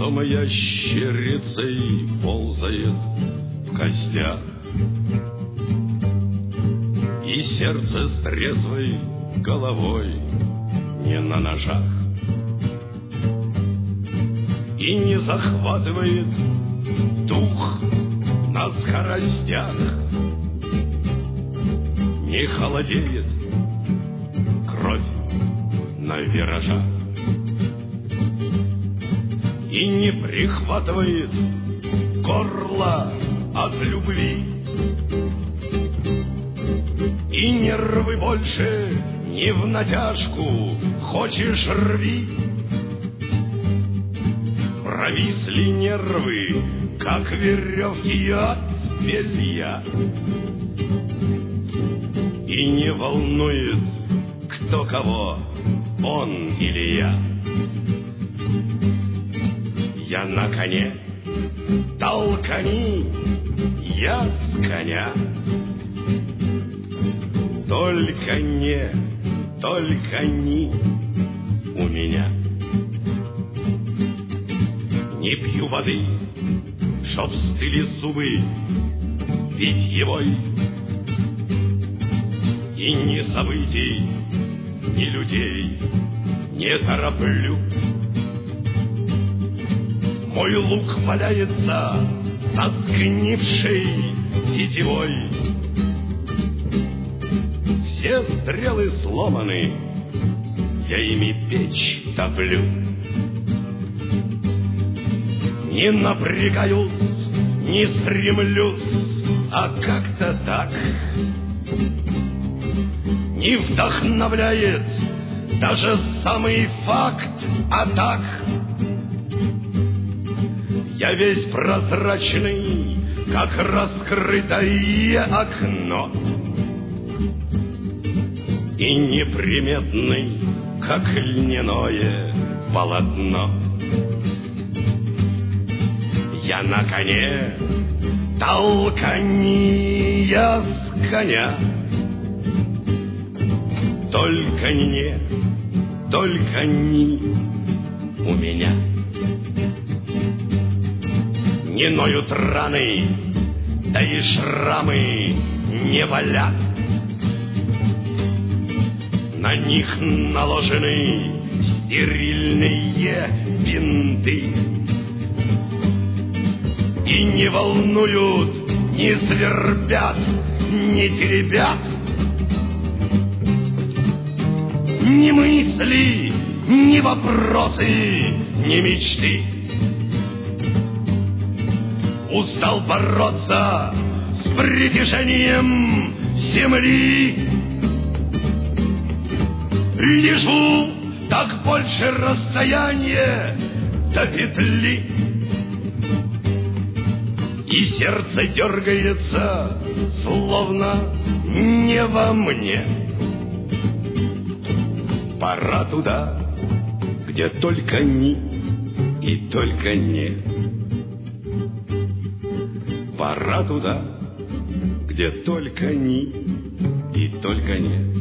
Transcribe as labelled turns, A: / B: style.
A: Что ящерицей ползает в костях, и сердце с трезвой головой не на ножах, и не захватывает дух на скоростях, не холодеет кровь на виражах, и не прихватывает горло от любви, и нервы больше не в натяжку, хочешь рви. Провисли нервы, как веревки от белья, и не волнует, кто кого, он или я. Я на коне, толкани, я с коня. Только не у меня. Не пью воды, чтоб стыли зубы питьевой, и ни событий, ни людей не тороплю. Мой лук валяется со сгнившей тетивой, все стрелы сломаны, я ими печь топлю. Не напрягаюсь, не стремлюсь, а как-то так. Не вдохновляет даже самый факт атак. Я весь прозрачный, как раскрытое окно, и неприметный, как льняное полотно. Я на коне, толкани, я с коня. Только не у меня. Не ноют раны, да и шрамы не болят. На них наложены стерильные бинты, и не волнуют, не свербят, не теребят. Ни мысли, ни вопросы, ни мечты. Устал бороться с притяжением земли. Лежу, так больше расстояние до петли, и сердце дергается, словно не во мне. Пора туда, где только ни и только не. Пора туда, где только ни и только не.